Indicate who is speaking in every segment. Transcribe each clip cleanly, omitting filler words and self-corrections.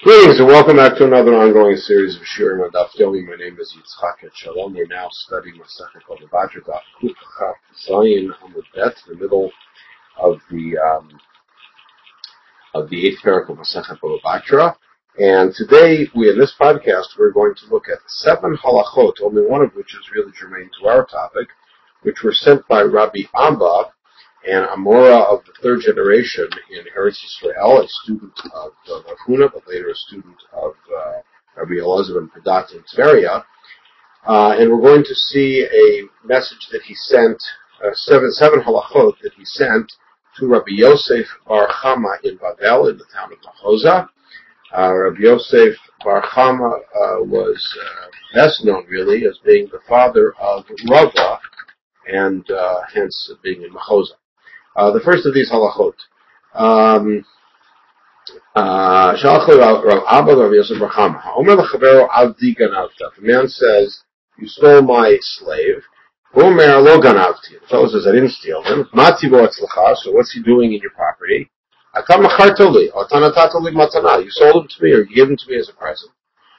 Speaker 1: Greetings and welcome back to another ongoing series of Shiurim on Daf Yomi. My name is Yitzchak Shalom. We're now studying Masechet Bava Batra Daf Kuf Chaf Zayin Amud Bet, the middle of the eighth parak of Masechet Bava Batra. And today, in this podcast, we're going to look at 7 halachot, only one of which is really germane to our topic, which were sent by Rabbi Abba, an Amora of the third generation in Eretz Yisrael, a student of Rav Huna, but later a student of Rabbi Elazar ben Padat in Tveria. And we're going to see a message that he sent, seven halachot that he sent to Rabbi Yosef Bar Chama in Babel, in the town of Mahoza. Rabbi Yosef Bar Chama was best known, really, as being the father of Rava, and hence being in Mahoza. The first of these halachot. The man says, you stole my slave. The fellow says, I didn't steal him. So what's he doing in your property? You sold him to me, or you gave him to me as a present.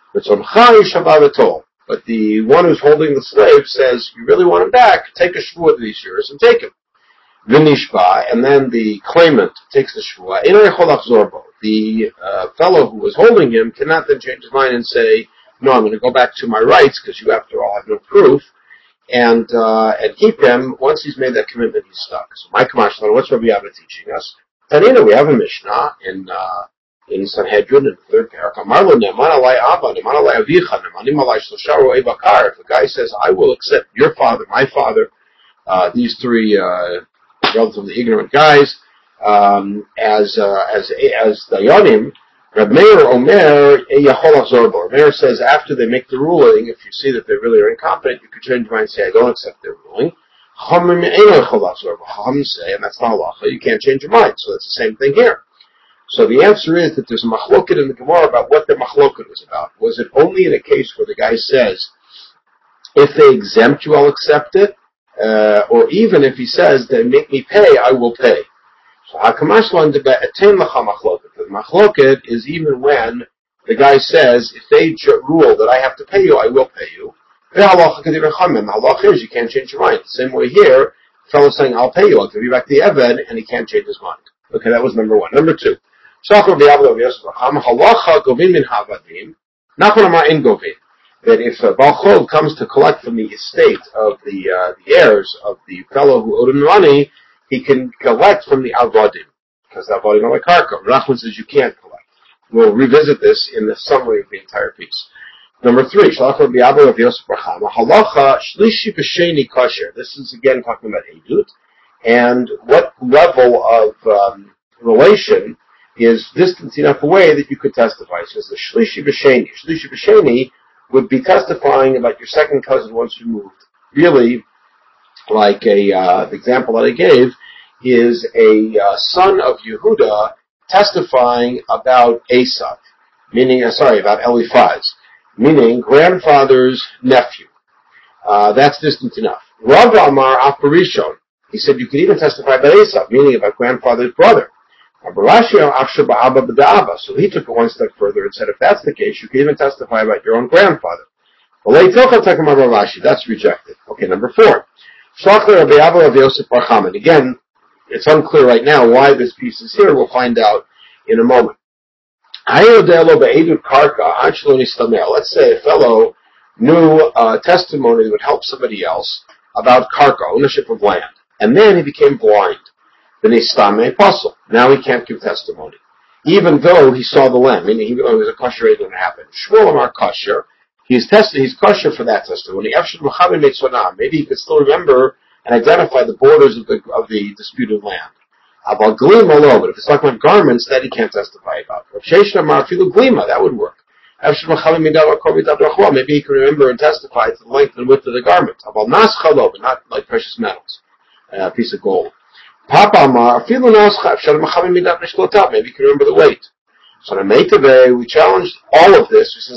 Speaker 1: But the one who's holding the slave says, you really want him back, take a shvuah that he's yours and take him. V'nishba, and then the claimant takes the shvuah. The fellow who was holding him cannot then change his mind and say, no, I'm going to go back to my rights, because you, after all, have no proof, and keep him. Once he's made that commitment, he's stuck. So, my Kamashlan, what's Rabbi Abba teaching us? Tanina, we have a Mishnah in Sanhedrin, in the third parak. If a guy says, I will accept your father, my father, these three relatively ignorant guys, as Dayanim, Reb Meir Omer Yachol Achzor Bo. Meir says after they make the ruling, if you see that they really are incompetent, you could change your mind and say, I don't accept their ruling. Chachamim Ein Yachol Achzor Bo. Chachamim say, and that's not halacha, you can't change your mind. So that's the same thing here. So the answer is that there's a machloket in the Gemara about what the machloket was about. Was it only in a case where the guy says, if they exempt you, I'll accept it? Or even if he says, they make me pay, I will pay. So Hakamashlan attain lacha machloket. The machloket is even when the guy says, if they rule that I have to pay you, I will pay you. The halacha is you can't change your mind. The same way here, the fellow saying, I'll pay you, I'll give you back the eved, and he can't change his mind. Okay, that was number one. Number two. Halacha govin min havadim, nachon amar in govin. That if a Baal Chol comes to collect from the estate of the heirs of the fellow who owed him money, he can collect from the Avadim, because the Avadim are like Karka. Rachman says you can't collect. We'll revisit this in the summary of the entire piece. Number three, Shalach Rabbi Abba of Yosef Bar Chama, Halacha Shlishi B'Sheni Kosher. This is again talking about Edut, and what level of relation is distant enough away that you could testify. So it's the Shlishi B'Sheni. Shlishi B'Sheni would be testifying about your second cousin once removed. Really, like the example that I gave, is a son of Yehuda testifying about Esav, about Eliphaz, meaning grandfather's nephew. That's distant enough. Rav Amar Aparishon, he said you could even testify about Esav, meaning about grandfather's brother. So he took it one step further and said, if that's the case, you can even testify about your own grandfather. That's rejected. Okay, number four. Again, it's unclear right now why this piece is here. We'll find out in a moment. Let's say a fellow knew testimony that would help somebody else about karka, ownership of land, and then he became blind. Now he can't give testimony, even though he saw the land, meaning he was a kosher when it happened. Shmuel Amar kosher. He's kosher for that testimony. Maybe he could still remember and identify the borders of the disputed land. But if it's talking about garments, that he can't testify about. That would work. Maybe he can remember and testify to the length and width of the garment. But not like precious metals, a piece of gold. Maybe you can remember the weight. So we challenged all of this. We says,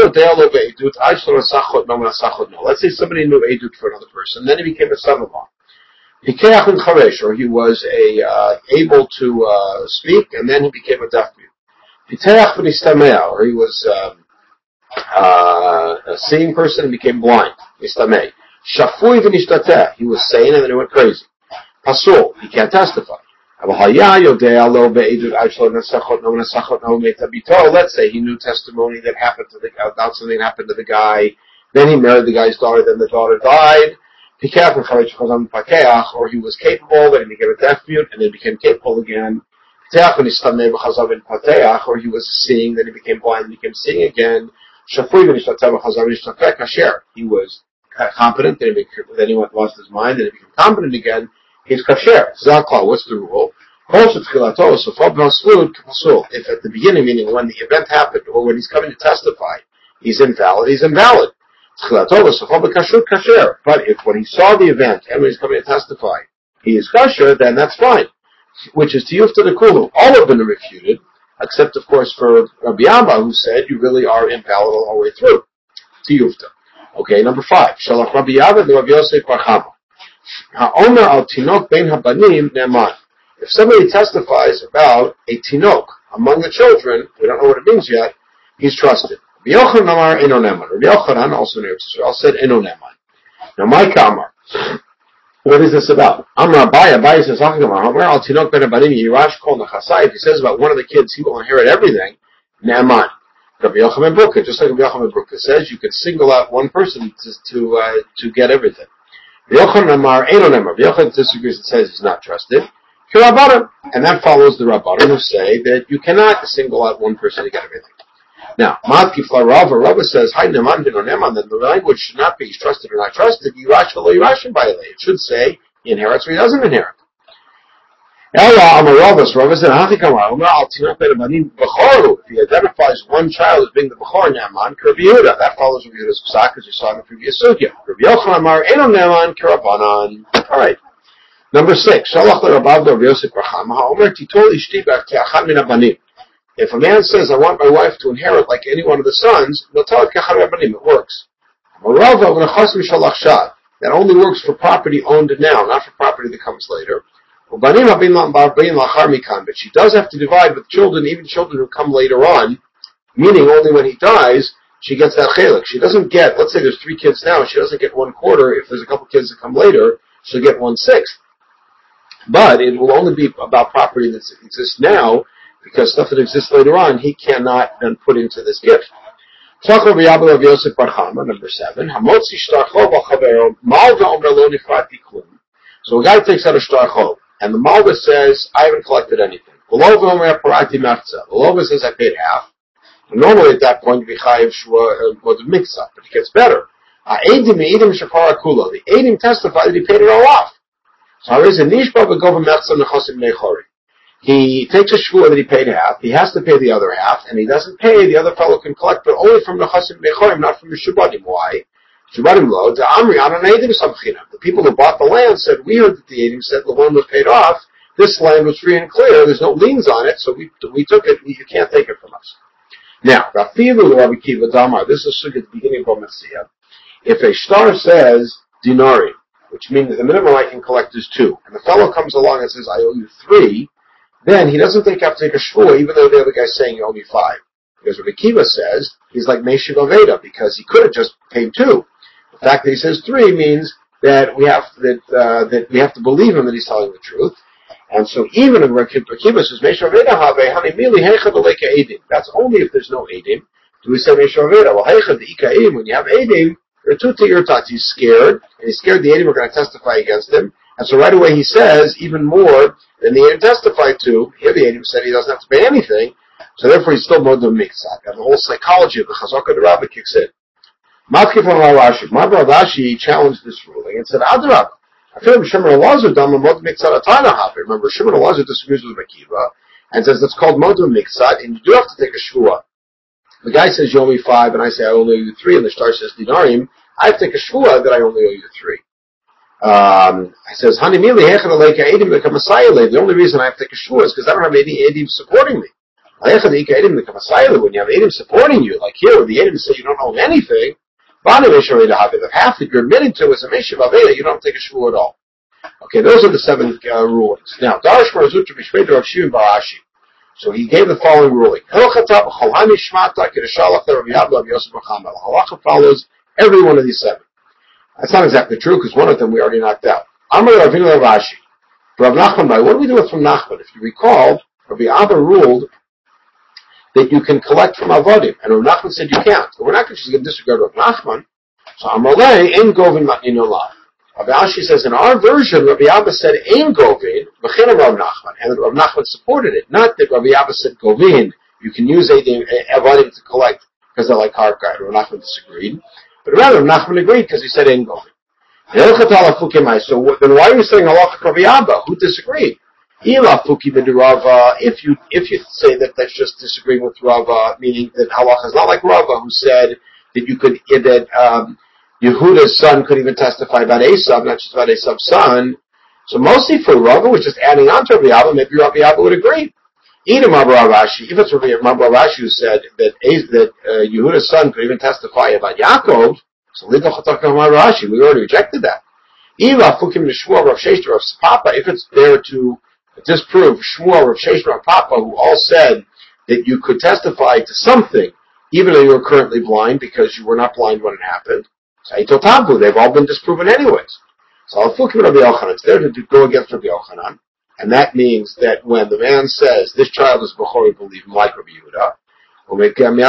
Speaker 1: let's say somebody knew Edut for another person, then he became a son-in-law. Or he was able to speak, and then he became a deaf mute. Piteach v'nistamea, or he was a seeing person and became blind. Nistamei. Shafui v'nishtateh, he was sane and then he went crazy. Pasul, he can't testify. Let's say he knew testimony that happened to about something happened to the guy, then he married the guy's daughter, then the daughter died. Or he was capable, then he became a deaf mute, and then became capable again. Or he was seeing, then he became blind, and became seeing again. He was competent, then he lost his mind, then he became competent again. He's kasher. Zakla, what's the rule? If at the beginning, meaning when the event happened, or when he's coming to testify, he's invalid, he's invalid. But if when he saw the event and when he's coming to testify, he is kasher, then that's fine. Which is tiyufta the kulu. All have been refuted, except of course for Rabbi Abba, who said you really are invalid all the way through. Tiyufta. Okay, number 5. Shalach Rabbi Abba and Rabbi Yosef bar Chama. Ha'omer al tinok bein habanim ne'eman. If somebody testifies about a tinok among the children, we don't know what it means yet, he's trusted. Rabbi Yochanan amar eno ne'eman. Rabbi Yochanan, also in Eretz Yisrael, said eno ne'eman. Now, Micah amar. What is this about? Amar Abaye says, Omer al tinok ben habanim yirash kol nachasai. If he says about one of the kids, he will inherit everything, ne'eman. Rabbi Yochanan ben Brukah, just like Rabbi Yochanan ben Brukah says, you could single out one person to get everything. Yochanan Amar Eino Nemar. Yochanan disagrees and says he's not trusted. And that follows the Rabbanim who say that you cannot single out one person to get everything. Now, Matkifla Rava says, Hai Neman Bino Neman, then the language should not be he's trusted or not trusted, Yirash V'lo Yirashim B'alei. It should say he inherits or he doesn't inherit. Ella Amar Rava said, Hachikam Omer Al Tinok Ben Abanim B'choru. If he identifies one child as being the B'chor Neman, Rabbi Yehuda. That follows Rabbi Yehuda's Psak, as you saw in the previous sugya. Rabbi Yochanan Amar Eino Neman K'Rabbanan. All right. Number 6. Shalach LeRabbav Rabbi Yosef bar Chama Ha'omer Titol Ishti B'K'Achad Min Abanim. If a man says, I want my wife to inherit like any one of the sons, they'll tell it K'Achad Min Abanim. It works. Rava V'Nachas Mishalach Shad. That only works for property owned now, not for property that comes later. But she does have to divide with children, even children who come later on, meaning only when he dies, she gets that chelik. She doesn't get, let's say there's 3 kids now, she doesn't get 1/4. If there's a couple kids that come later, she'll get 1/6. But it will only be about property that exists now, because stuff that exists later on, he cannot then put into this gift. Number 7. So a guy takes out a shtar chov. And the Malva says, I haven't collected anything. The Lova says, I paid half. And normally at that point, you chayiv shua mix up, but it gets better. The Eidim testify that he paid it all off. So he takes a shua that he paid half, he has to pay the other half, and he doesn't pay, the other fellow can collect, but only from the Chosim Mechorim, not from the Shubadim. Why? The people who bought the land said, we heard that the Eidim said the loan was paid off, this land was free and clear, there's no liens on it, so we took it, you can't take it from us. Now, this is at the beginning of Bometzia. If a shtar says dinari, which means that the minimum I can collect is 2, and the fellow comes along and says, I owe you 3, then he doesn't have to take a shvua, even though the other guy's saying you owe me 5. Because what Akiva says, he's like Meshiv Aveda, because he could have just paid 2. The fact that he says 3 means that we have to believe him that he's telling the truth. And so even if Akiva says Meshiv Aveda have hanimili heicha b'leika edim. That's only if there's no edim. Do we say Meshiv Aveda? Well, heicha d'ika edim. When you have edim, he's scared, and he's scared the edim are going to testify against him. And so right away he says even more than the edim testified to. Here the edim said he doesn't have to pay anything. So therefore he's still modem mikzat. And the whole psychology of the Chazaka the Rabbah kicks in. Matkif from Rashi. Rashi challenged this ruling and said, Adrab, I feel Shimon Elazar dama modem mikzat atana hafi. Remember, Shimon Elazar disagrees with Akiva and says it's called modem mikzat, and you do have to take a shvua. The guy says you owe me 5, and I say I only owe you 3, and the shtar says dinarim. I have to take a shvua that I only owe you 3. I says, Hanimili hechad aleika edim become a sayile. The only reason I have to take a shvua is because I don't have any edim supporting me. When you have edim supporting you, like here, where the edim say you don't owe anything, if half that you're admitting to is a meshiv aveda, you don't take a shvua at all. Okay, those are the 7 rulings. Now, Darash Marazutra Bishvei Rav Shimon Bar Ashi. So he gave the following ruling. Halacha follows every one of these 7. That's not exactly true, because one of them we already knocked out. Amar Ravina Ravashi. Rav Nachman, what do we do with from Nachman? If you recall, Rabbi Abba ruled that you can collect from Avodim, and Rav Nachman said you can't. But we're not just going to disregard Rav Nachman. So Amalei Ein Govin Matnin Olav. Rabbi Ashi says in our version, Rabbi Abba said Ein Govin V'chinam Rav Nachman, and Rav Nachman supported it. Not that Rabbi Abba said Govin, you can use Avodim to collect because they're like hard guard. Rav Nachman disagreed, but rather Rav Nachman agreed because he said Ein Govin. So then why are you saying halacha Rabbi Abba? Who disagreed? If you say that that's just disagreeing with Rava, meaning that halacha is not like Rava, who said that Yehuda's son could even testify about Esav, not just about Esav's son. So mostly for Rava, which is adding on to Rabbi Abba, maybe Rabbi Abba would agree. If it's Rabbi Ravashi who said that Yehuda's son could even testify about Yaakov, so we already rejected that. If it's there to disprove Shmuel, Rav Sheshet, Rav Papa, who all said that you could testify to something, even though you were currently blind, because you were not blind when it happened. They've all been disproven anyways. So it's there to go against Rabbi Yochanan, and that means that when the man says, this child is Bechor, believe him like Rabbi Yehuda, and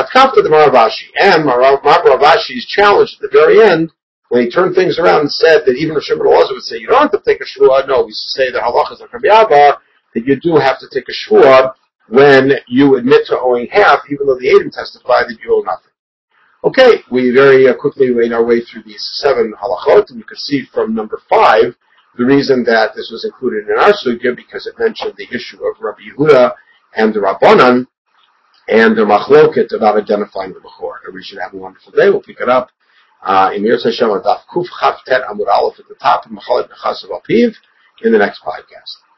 Speaker 1: Maravashi is challenged at the very end when he turned things around and said that even if Shimon Elazar would say you don't have to take a shvuah. No, we used to say that halacha is like Rabbi Abba, that you do have to take a shvuah when you admit to owing half, even though the Eidim testify that you owe nothing. Okay, we very quickly made our way through these 7 halachot, and you can see from number 5 the reason that this was included in our sugya, because it mentioned the issue of Rabbi Yehuda and the Rabbanan, and the machloket about identifying the Bechor. Everybody should have a wonderful day. We'll pick it up in Mir Hashem on Daf Kuf Chav Tet Amud Aleph at the top of Machalet Nechasav Alpiv in the next podcast.